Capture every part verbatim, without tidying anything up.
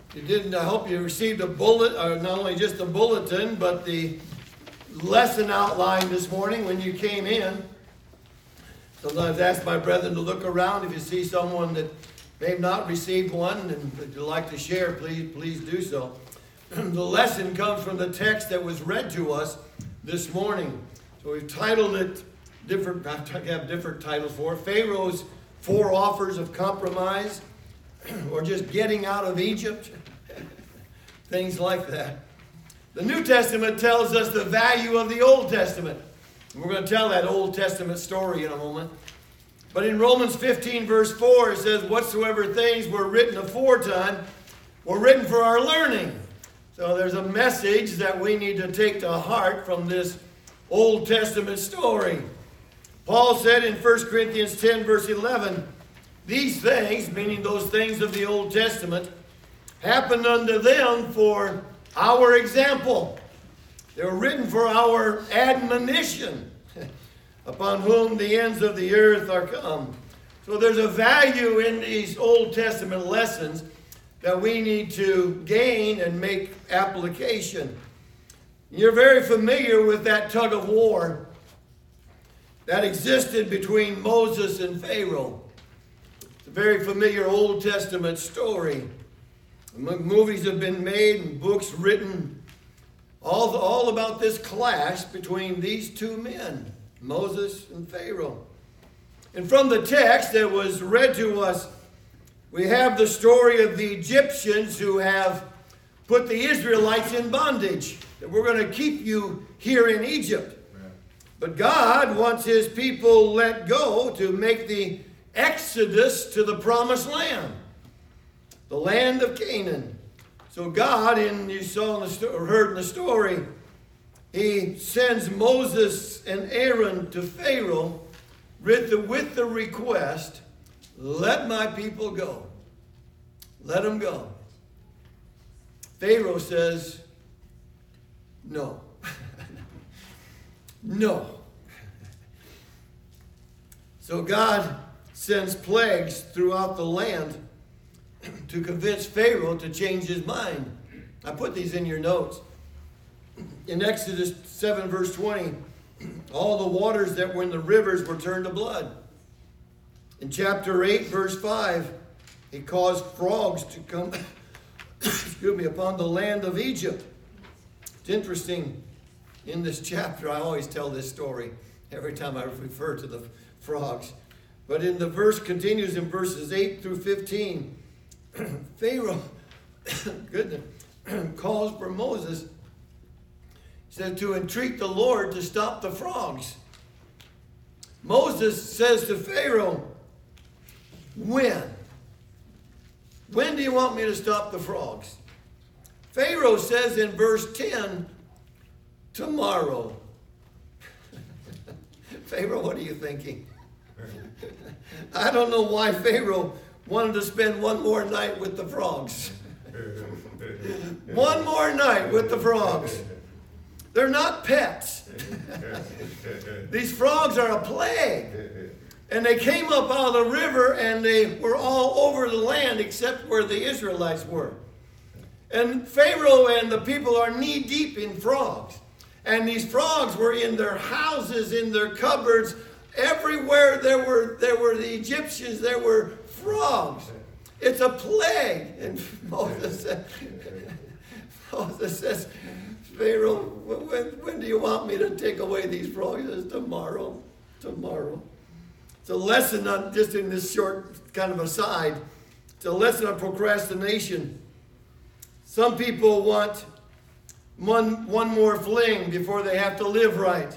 You didn't, I hope you received a bullet, or not only just a bulletin, but the lesson outline this morning when you came in. Sometimes I ask my brethren to look around. If you see someone that may have not received one and would you like to share, please, please do so. The lesson comes from the text that was read to us this morning. So we've titled it different, I have different titles for it. Pharaoh's Four Offers of Compromise, or just getting out of Egypt. Things like that. The New Testament tells us the value of the Old Testament. We're going to tell that Old Testament story in a moment. But in Romans fifteen verse four it says, whatsoever things were written aforetime were written for our learning. So there's a message that we need to take to heart from this Old Testament story. Paul said in First Corinthians ten verse eleven, these things, meaning those things of the Old Testament, happened unto them for our example. They were written for our admonition, upon whom the ends of the earth are come. So there's a value in these Old Testament lessons that we need to gain and make application. You're very familiar with that tug of war that existed between Moses and Pharaoh. It's a very familiar Old Testament story. Movies have been made and books written all, all about this clash between these two men, Moses and Pharaoh. And from the text that was read to us, we have the story of the Egyptians who have put the Israelites in bondage. That we're going to keep you here in Egypt. But God wants his people let go to make the exodus to the promised land, the land of Canaan. So God, in you saw in the sto- or heard in the story, he sends Moses and Aaron to Pharaoh with the, with the request, let my people go. Let them go. Pharaoh says, no. No. So God sends plagues throughout the land to convince Pharaoh to change his mind. I put these in your notes. In Exodus seven verse twenty, all the waters that were in the rivers were turned to blood. In chapter eight verse five, he caused frogs to come excuse me, upon the land of Egypt. It's interesting. In this chapter, I always tell this story every time I refer to the frogs. But in the verse continues in verses eight through fifteen, Pharaoh, goodness, calls for Moses. He said to entreat the Lord to stop the frogs. Moses says to Pharaoh, when? When do you want me to stop the frogs? Pharaoh says in verse ten, tomorrow. Pharaoh, what are you thinking? I don't know why Pharaoh wanted to spend one more night with the frogs. One more night with the frogs. They're not pets. These frogs are a plague. And they came up out of the river and they were all over the land except where the Israelites were. And Pharaoh and the people are knee deep in frogs. And these frogs were in their houses, in their cupboards. Everywhere there were there were the Egyptians, there were frogs. It's a plague. And Moses says, Moses says, Pharaoh, when, when do you want me to take away these frogs? He says, tomorrow, tomorrow. It's a lesson, not just in this short kind of aside. It's a lesson on procrastination. Some people want One, one more fling before they have to live right.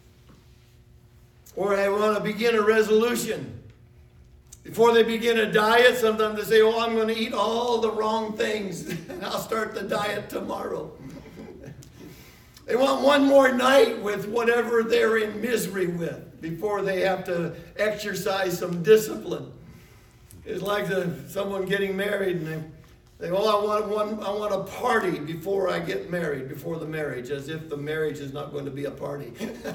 Or they want to begin a resolution. Before they begin a diet, sometimes they say, oh, I'm going to eat all the wrong things and I'll start the diet tomorrow. They want one more night with whatever they're in misery with before they have to exercise some discipline. It's like the, someone getting married and they They, oh, I want one. I want a party before I get married, before the marriage, as if the marriage is not going to be a party.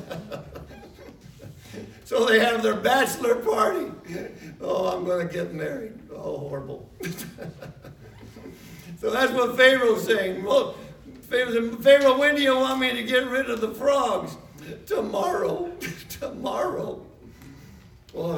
So they have their bachelor party. Oh, I'm going to get married. Oh, horrible. So that's what Pharaoh's saying. Well, Pharaoh, Pharaoh, when do you want me to get rid of the frogs? Tomorrow. Tomorrow. Boy.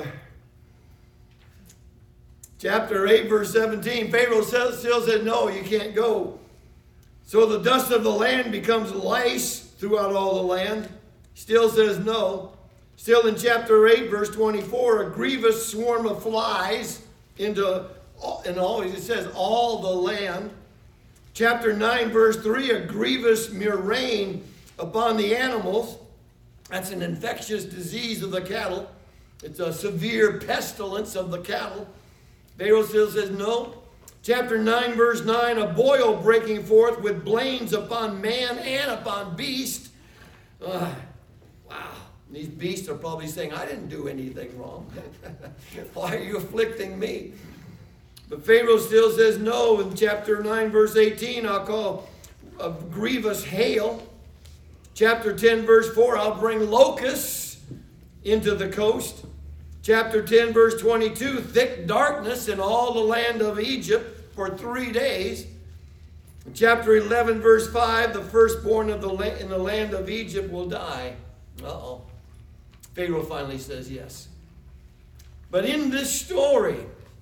Chapter eight, verse seventeen. Pharaoh says, still said, no, you can't go. So the dust of the land becomes lice throughout all the land. Still says no. Still in chapter eight, verse twenty-four, a grievous swarm of flies into, and always it says all the land. Chapter nine, verse three, a grievous murrain upon the animals. That's an infectious disease of the cattle. It's a severe pestilence of the cattle. Pharaoh still says no. Chapter nine, verse nine, a boil breaking forth with blains upon man and upon beast. Uh, wow. These beasts are probably saying, I didn't do anything wrong. Why are you afflicting me? But Pharaoh still says no. In chapter nine, verse eighteen, I'll call a grievous hail. Chapter ten, verse four, I'll bring locusts into the coast. Chapter ten, verse twenty-two, thick darkness in all the land of Egypt for three days. In chapter eleven, verse five, the firstborn of the la- in the land of Egypt will die. Uh-oh. Pharaoh finally says yes. But in this story,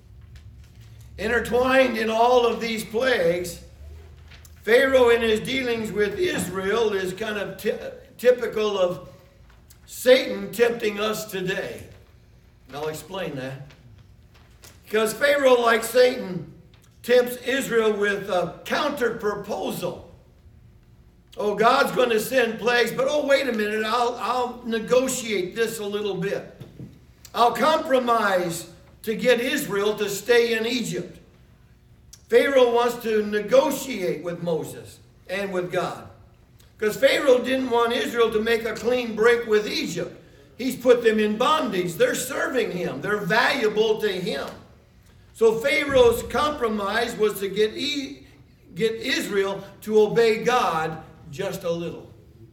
intertwined in all of these plagues, Pharaoh in his dealings with Israel is kind of t- typical of Satan tempting us today. And I'll explain that. Because Pharaoh, like Satan, tempts Israel with a counter proposal. Oh, God's going to send plagues, but oh, wait a minute, I'll, I'll negotiate this a little bit. I'll compromise to get Israel to stay in Egypt. Pharaoh wants to negotiate with Moses and with God. Because Pharaoh didn't want Israel to make a clean break with Egypt. He's put them in bondage. They're serving him. They're valuable to him. So Pharaoh's compromise was to get, e- get Israel to obey God just a little.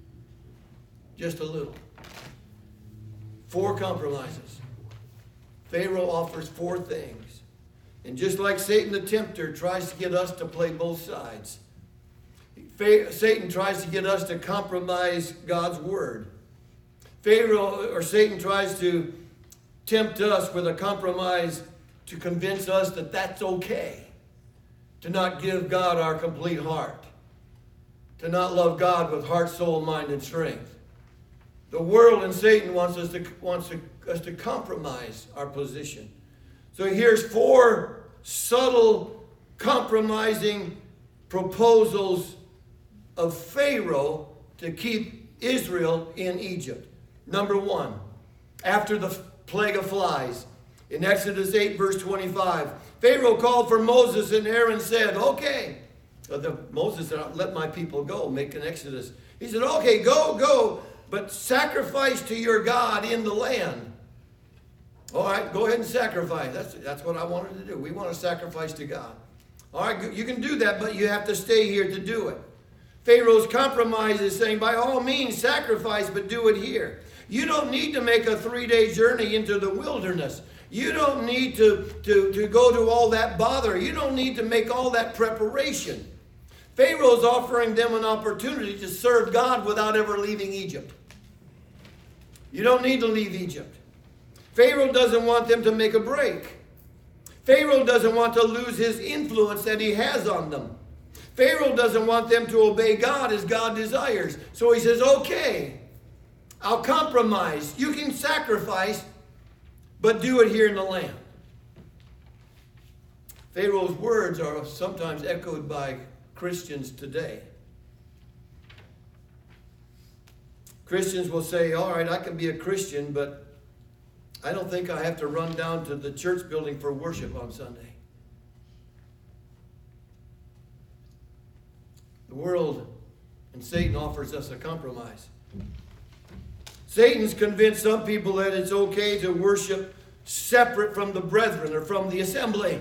Just a little. Four compromises. Pharaoh offers four things. And just like Satan the tempter tries to get us to play both sides, Satan tries to get us to compromise God's word. Pharaoh or Satan tries to tempt us with a compromise to convince us that that's okay. To not give God our complete heart. To not love God with heart, soul, mind, and strength. The world and Satan wants us to wants to, us to compromise our position. So here's four subtle compromising proposals of Pharaoh to keep Israel in Egypt. Number one, after the plague of flies, in Exodus eight, verse twenty-five, Pharaoh called for Moses, and Aaron said, okay. Uh, the, Moses said, let my people go, make an exodus. He said, okay, go, go, but sacrifice to your God in the land. All right, go ahead and sacrifice. That's, that's what I wanted to do. We want to sacrifice to God. All right, you can do that, but you have to stay here to do it. Pharaoh's compromise is saying, by all means, sacrifice, but do it here. You don't need to make a three-day journey into the wilderness. You don't need to, to, to go to all that bother. You don't need to make all that preparation. Pharaoh's offering them an opportunity to serve God without ever leaving Egypt. You don't need to leave Egypt. Pharaoh doesn't want them to make a break. Pharaoh doesn't want to lose his influence that he has on them. Pharaoh doesn't want them to obey God as God desires. So he says, okay, I'll compromise. You can sacrifice, but do it here in the land. Pharaoh's words are sometimes echoed by Christians today. Christians will say, all right, I can be a Christian, but I don't think I have to run down to the church building for worship on Sunday. The world and Satan offers us a compromise. Satan's convinced some people that it's okay to worship separate from the brethren or from the assembly.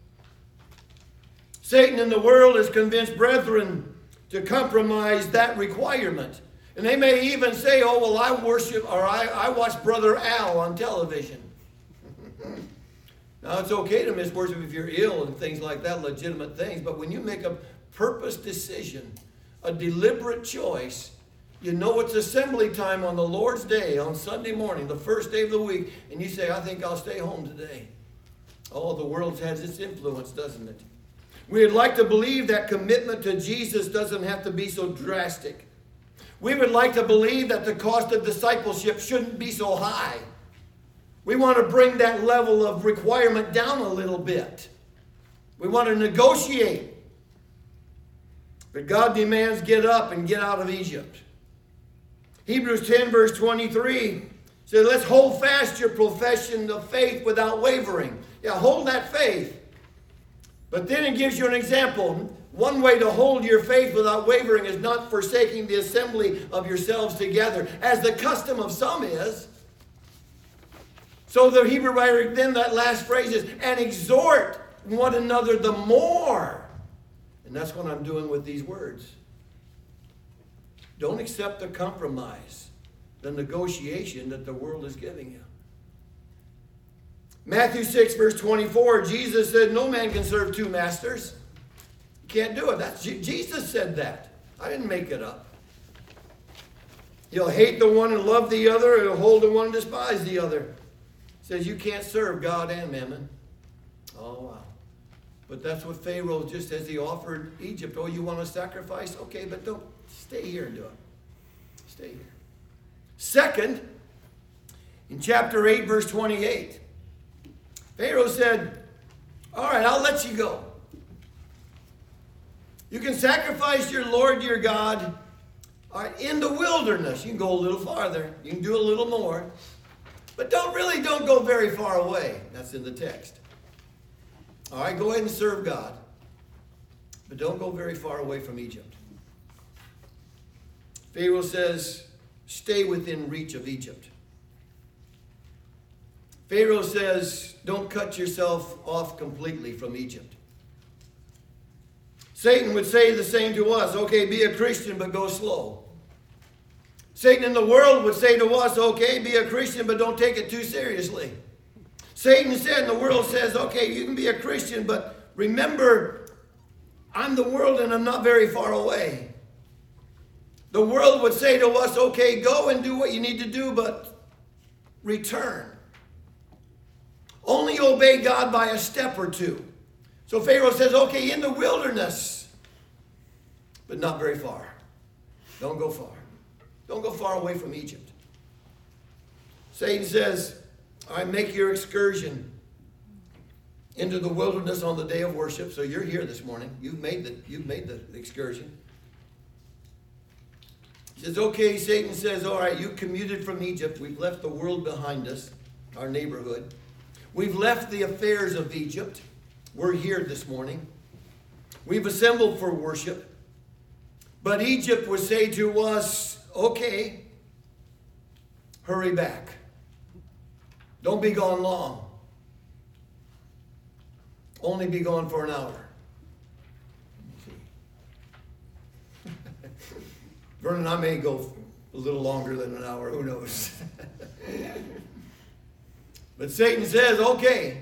Satan in the world has convinced brethren to compromise that requirement. And they may even say, oh, well, I worship, or I, I watch Brother Al on television. Now, it's okay to miss worship if you're ill and things like that, legitimate things. But when you make a purpose decision, a deliberate choice, you know it's assembly time on the Lord's day, on Sunday morning, the first day of the week, and you say, I think I'll stay home today. Oh, the world has its influence, doesn't it? We'd like to believe that commitment to Jesus doesn't have to be so drastic. We would like to believe that the cost of discipleship shouldn't be so high. We want to bring that level of requirement down a little bit. We want to negotiate. But God demands get up and get out of Egypt. Hebrews ten verse twenty-three says, let's hold fast your profession of faith without wavering. Yeah, hold that faith. But then it gives you an example. One way to hold your faith without wavering is not forsaking the assembly of yourselves together, as the custom of some is. So the Hebrew writer, then that last phrase is, and exhort one another the more. And that's what I'm doing with these words. Don't accept the compromise, the negotiation that the world is giving you. Matthew six verse twenty-four, Jesus said, no man can serve two masters. You can't do it. That's, Jesus said that. I didn't make it up. You'll hate the one and love the other, or you'll hold the one and despise the other. Says you can't serve God and mammon. Oh, wow. But that's what Pharaoh, just as he offered Egypt. Oh, you want to sacrifice? Okay, but don't stay here and do it. Stay here. Second, in chapter eight, verse twenty-eight, Pharaoh said, all right, I'll let you go. You can sacrifice your Lord, your God, all right, in the wilderness. You can go a little farther. You can do a little more. But don't really, don't go very far away. That's in the text. All right, go ahead and serve God. But don't go very far away from Egypt. Pharaoh says, stay within reach of Egypt. Pharaoh says, don't cut yourself off completely from Egypt. Satan would say the same to us. Okay, be a Christian, but go slow. Satan in the world would say to us, okay, be a Christian, but don't take it too seriously. Satan said, and the world says, okay, you can be a Christian, but remember, I'm the world and I'm not very far away. The world would say to us, okay, go and do what you need to do, but return. Only obey God by a step or two. So Pharaoh says, okay, in the wilderness, but not very far. Don't go far. Don't go far away from Egypt. Satan says, all right, make your excursion into the wilderness on the day of worship. So you're here this morning. You've made the, you've made the excursion. He says, okay, Satan says, all right, you commuted from Egypt. We've left the world behind us, our neighborhood. We've left the affairs of Egypt. We're here this morning. We've assembled for worship. But Egypt would say to us, okay, hurry back. Don't be gone long. Only be gone for an hour. Vernon, I may go a little longer than an hour. Who knows? But Satan says, okay,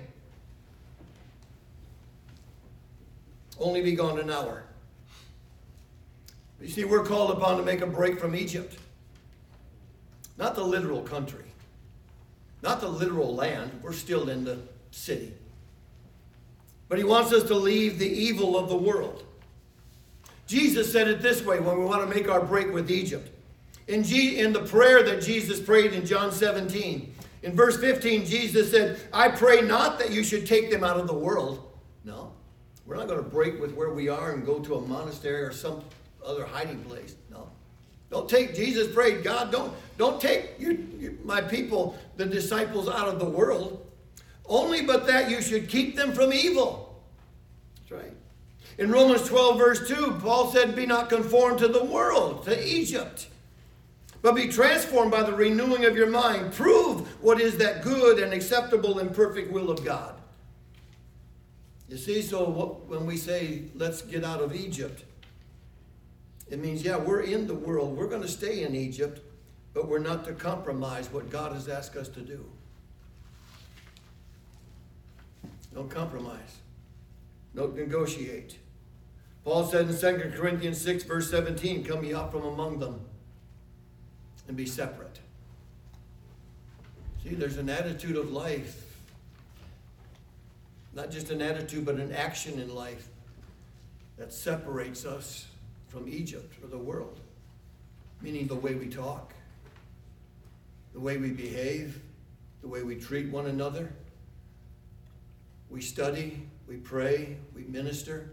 only be gone an hour. You see, we're called upon to make a break from Egypt. Not the literal country. Not the literal land. We're still in the city. But he wants us to leave the evil of the world. Jesus said it this way when we want to make our break with Egypt. In, G- in the prayer that Jesus prayed in John seventeen, in verse fifteen, Jesus said, I pray not that you should take them out of the world. No, we're not going to break with where we are and go to a monastery or some other hiding place. No. Don't take, Jesus prayed, God, don't, don't take you, you, my people, the disciples, out of the world. Only but that you should keep them from evil. That's right. In Romans twelve, verse two, Paul said, be not conformed to the world, to Egypt, but be transformed by the renewing of your mind. Prove what is that good and acceptable and perfect will of God. You see, so what, when we say, let's get out of Egypt, it means, yeah, we're in the world. We're going to stay in Egypt, but we're not to compromise what God has asked us to do. Don't compromise. Don't negotiate. Paul said in Second Corinthians six, verse seventeen, come ye out from among them and be separate. See, there's an attitude of life. Not just an attitude, but an action in life that separates us from Egypt or the world. Meaning the way we talk, the way we behave, the way we treat one another. We study, we pray, we minister.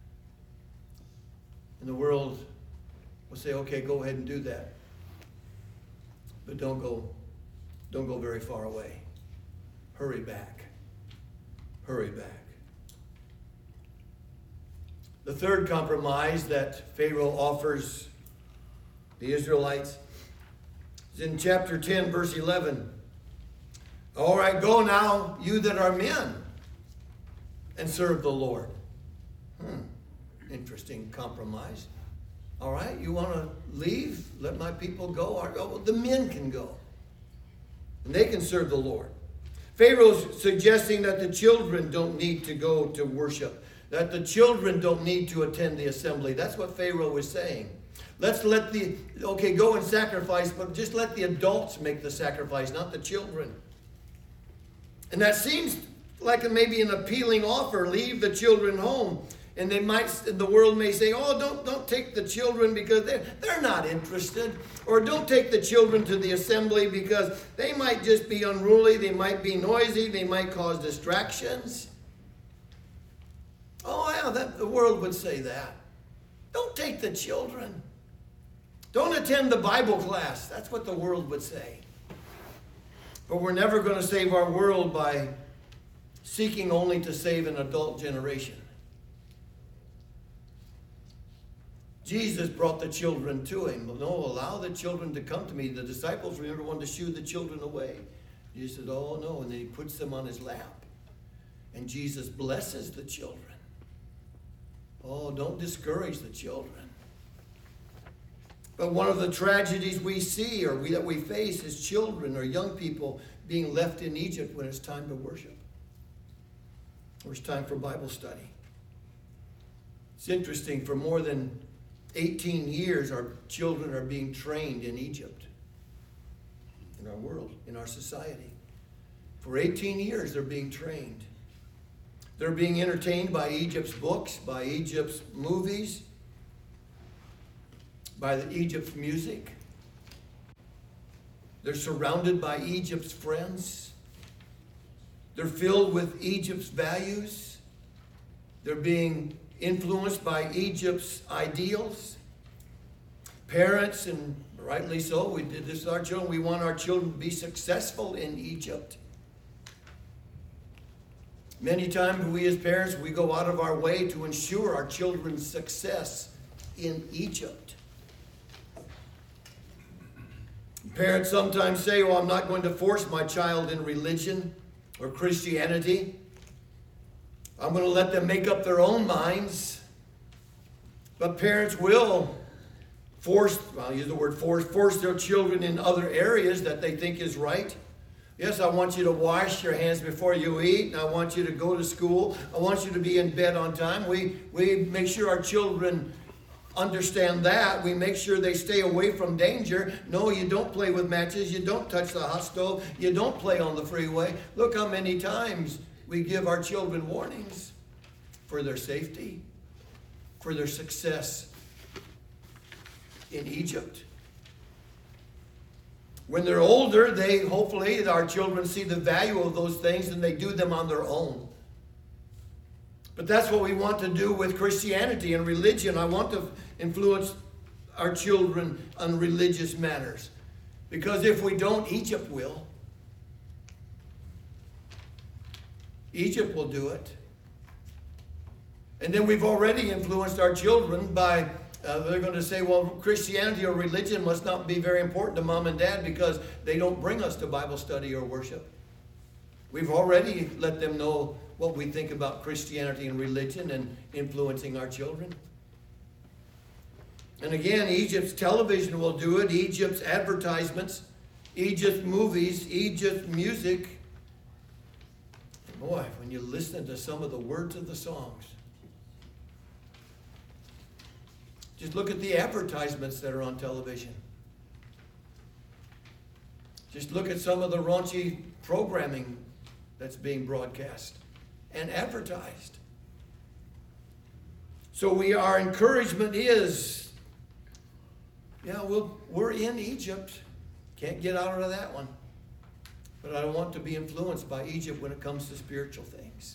And the world will say, okay, go ahead and do that. But don't go, don't go very far away. Hurry back. Hurry back. The third compromise that Pharaoh offers the Israelites is in chapter ten, verse eleven. All right, go now, you that are men, and serve the Lord. Hmm. Interesting compromise. All right, you want to leave? Let my people go. All right, well, the men can go. And they can serve the Lord. Pharaoh's suggesting that the children don't need to go to worship. That the children don't need to attend the assembly. That's what Pharaoh was saying. Let's let the, okay, go and sacrifice, but just let the adults make the sacrifice, not the children. And that seems like a, maybe an appealing offer. Leave the children home. And they might, the world may say, oh, don't, don't take the children because they're, they're not interested. Or don't take the children to the assembly because they might just be unruly. They might be noisy. They might cause distractions. Oh, yeah, that, the world would say that. Don't take the children. Don't attend the Bible class. That's what the world would say. But we're never going to save our world by seeking only to save an adult generation. Jesus brought the children to him. No, allow the children to come to me. The disciples were the one to shoo the children away. Jesus said, oh, no. And then he puts them on his lap. And Jesus blesses the children. Oh, don't discourage the children. But one of the tragedies we see or we, that we face is children or young people being left in Egypt when it's time to worship. Or it's time for Bible study. It's interesting, for more than eighteen years, our children are being trained in Egypt, in our world, in our society. For eighteen years, they're being trained. They're being entertained by Egypt's books, by Egypt's movies, by the Egypt's music. They're surrounded by Egypt's friends. They're filled with Egypt's values. They're being influenced by Egypt's ideals. Parents, and rightly so, we did this with our children. We want our children to be successful in Egypt. Many times we as parents, we go out of our way to ensure our children's success in Egypt. Parents sometimes say, well, I'm not going to force my child in religion or Christianity. I'm going to let them make up their own minds. But parents will force, I'll use the word force, force their children in other areas that they think is right. Yes, I want you to wash your hands before you eat. And I want you to go to school. I want you to be in bed on time. We, we make sure our children understand that. We make sure they stay away from danger. No, you don't play with matches. You don't touch the hot stove. You don't play on the freeway. Look how many times we give our children warnings for their safety, for their success in Egypt. When they're older, they hopefully, our children see the value of those things and they do them on their own. But that's what we want to do with Christianity and religion. I want to influence our children on religious matters. Because if we don't, Egypt will. Egypt will do it. And then we've already influenced our children by, uh, they're going to say, well, Christianity or religion must not be very important to mom and dad because they don't bring us to Bible study or worship. We've already let them know what we think about Christianity and religion and influencing our children. And again, Egypt's television will do it, Egypt's advertisements, Egypt's movies, Egypt's music. Boy, when you listen to some of the words of the songs, just look at the advertisements that are on television. Just look at some of the raunchy programming that's being broadcast and advertised. So we, our encouragement is, yeah, we'll, we're in Egypt. Can't get out of that one. But I don't want to be influenced by Egypt when it comes to spiritual things.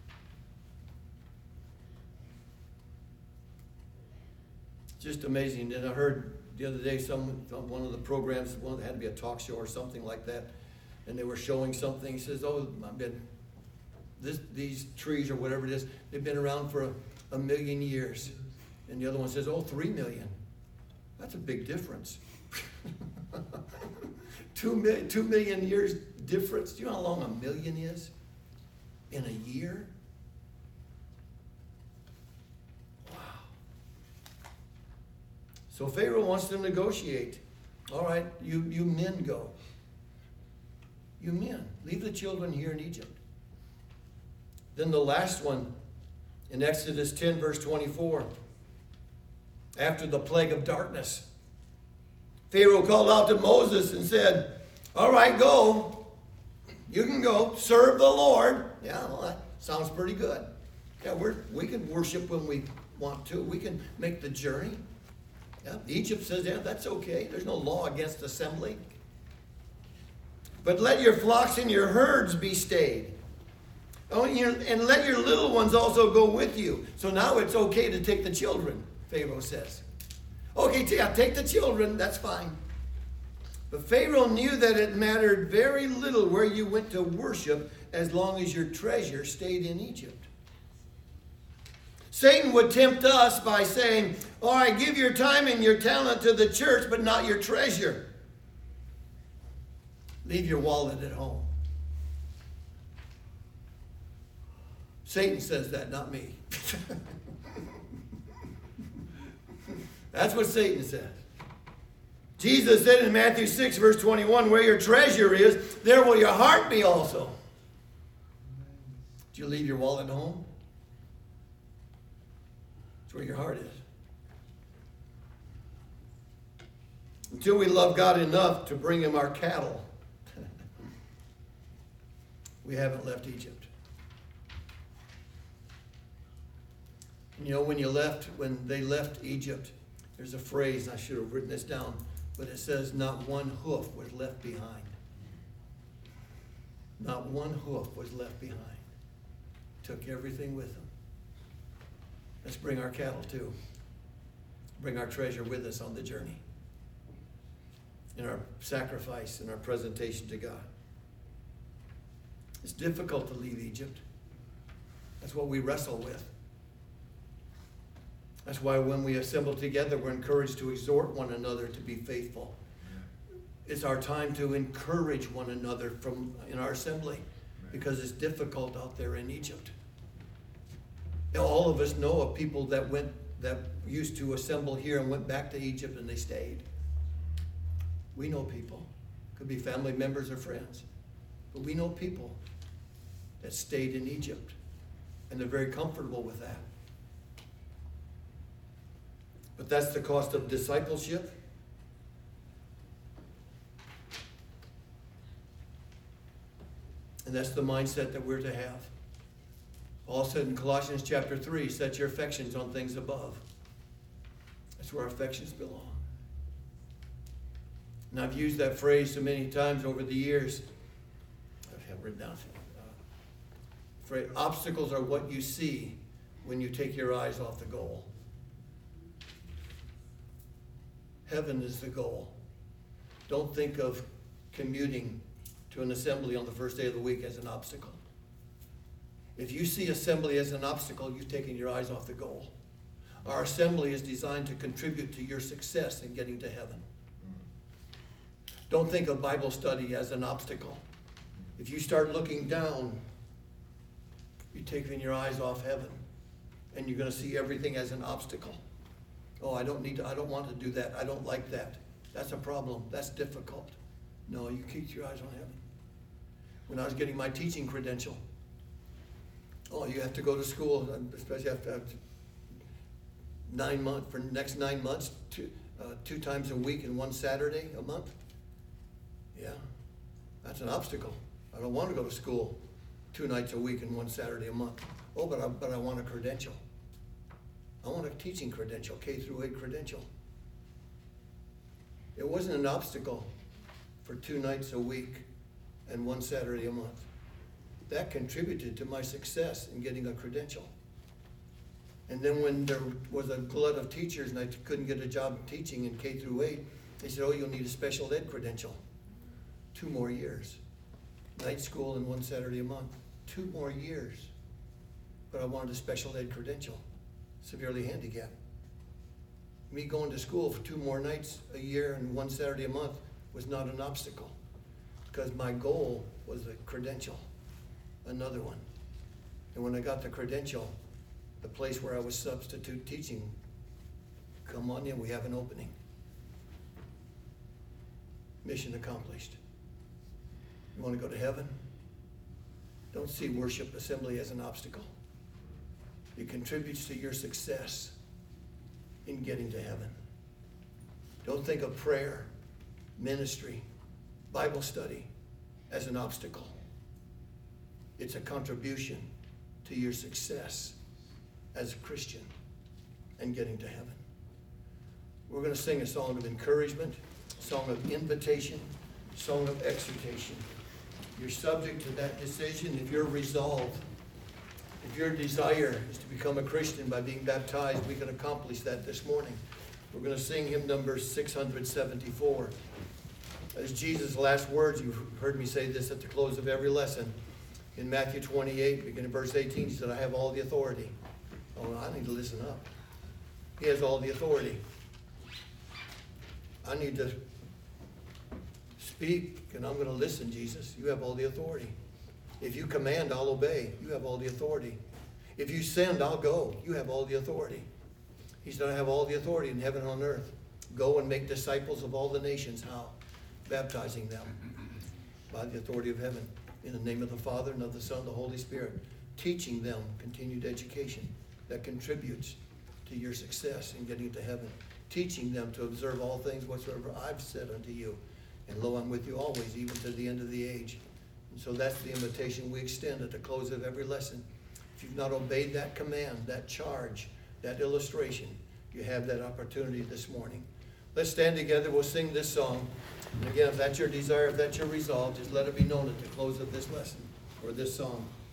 Just amazing. And I heard the other day some one of the programs, one had to be a talk show or something like that, and they were showing something. He says, "Oh, I've been this these trees or whatever it is, they've been around for a, a million years." And the other one says, "Oh, three million. That's a big difference." two, mi- two million years difference. Do you know how long a million is? In a year? Wow. So Pharaoh wants to negotiate. All right, you, you men go. You men. Leave the children here in Egypt. Then the last one in Exodus ten, verse twenty-four. After the plague of darkness, Pharaoh called out to Moses and said, all right, go. You can go. Serve the Lord. Yeah, well, that sounds pretty good. Yeah, we're, we can worship when we want to. We can make the journey. Yeah, Egypt says, yeah, that's okay. There's no law against assembly. But let your flocks and your herds be stayed. Oh, and let your little ones also go with you. So now it's okay to take the children, Pharaoh says. Okay, yeah, take the children, that's fine. But Pharaoh knew that it mattered very little where you went to worship as long as your treasure stayed in Egypt. Satan would tempt us by saying, all right, give your time and your talent to the church, but not your treasure. Leave your wallet at home. Satan says that, not me. That's what Satan says. Jesus said in Matthew six, verse twenty-one, where your treasure is, there will your heart be also. Did you leave your wallet at home? It's where your heart is. Until we love God enough to bring him our cattle, we haven't left Egypt. You know, when you left, when they left Egypt, there's a phrase, I should have written this down, but it says, not one hoof was left behind. Not one hoof was left behind. Took everything with them. Let's bring our cattle too. Bring our treasure with us on the journey. In our sacrifice, in our presentation to God. It's difficult to leave Egypt. That's what we wrestle with. That's why when we assemble together, we're encouraged to exhort one another to be faithful. It's our time to encourage one another from in our assembly because it's difficult out there in Egypt. All of us know of people that went that used to assemble here and went back to Egypt and they stayed. We know people. Could be family members or friends. But we know people that stayed in Egypt and they're very comfortable with that. But that's the cost of discipleship. And that's the mindset that we're to have. Paul said in Colossians chapter three, set your affections on things above. That's where our affections belong. And I've used that phrase so many times over the years. I have written down. Uh, phrase, obstacles are what you see when you take your eyes off the goal. Heaven is the goal. Don't think of commuting to an assembly on the first day of the week as an obstacle. If you see assembly as an obstacle, you've taken your eyes off the goal. Our assembly is designed to contribute to your success in getting to heaven. Don't think of Bible study as an obstacle. If you start looking down, you're taking your eyes off heaven, and you're going to see everything as an obstacle. Oh, I don't need to, I don't want to do that. I don't like that. That's a problem. That's difficult. No, you keep your eyes on heaven. When I was getting my teaching credential, Oh, you have to go to school, especially after, after nine months, for the next nine months, two, uh, two times a week and one Saturday a month? Yeah, that's an obstacle. I don't want to go to school two nights a week and one Saturday a month. Oh, but I, but I want a credential. I want a teaching credential, K through eight credential. It wasn't an obstacle for two nights a week and one Saturday a month. That contributed to my success in getting a credential. And then when there was a glut of teachers and I couldn't get a job teaching in K through eight, they said, oh, you'll need a special ed credential. Two more years. Night school and one Saturday a month. Two more years. But I wanted a special ed credential. Severely handicapped. Me going to school for two more nights a year and one Saturday a month was not an obstacle, because my goal was a credential, another one. And when I got the credential, the place where I was substitute teaching, come on in, we have an opening. Mission accomplished. You want to go to heaven? Don't see worship assembly as an obstacle. It contributes to your success in getting to heaven. Don't think of prayer, ministry, Bible study as an obstacle. It's a contribution to your success as a Christian and getting to heaven. We're going to sing a song of encouragement, song of invitation, song of exhortation. You're subject to that decision if you're resolved. If your desire is to become a Christian by being baptized, we can accomplish that this morning. We're going to sing hymn number six hundred seventy-four. As Jesus' last words, you've heard me say this at the close of every lesson. In Matthew twenty-eight, beginning verse eighteen, he said, I have all the authority. Oh, I need to listen up. He has all the authority. I need to speak, and I'm going to listen, Jesus. You have all the authority. If you command, I'll obey. You have all the authority. If you send, I'll go. You have all the authority. He said, I have all the authority in heaven and on earth. Go and make disciples of all the nations. How? Baptizing them by the authority of heaven. In the name of the Father, and of the Son, and the Holy Spirit. Teaching them continued education that contributes to your success in getting to heaven. Teaching them to observe all things whatsoever I've said unto you. And lo, I'm with you always, even to the end of the age. And so that's the invitation we extend at the close of every lesson. If you've not obeyed that command, that charge, that illustration, you have that opportunity this morning. Let's stand together. We'll sing this song. And again, if that's your desire, if that's your resolve, just let it be known at the close of this lesson or this song.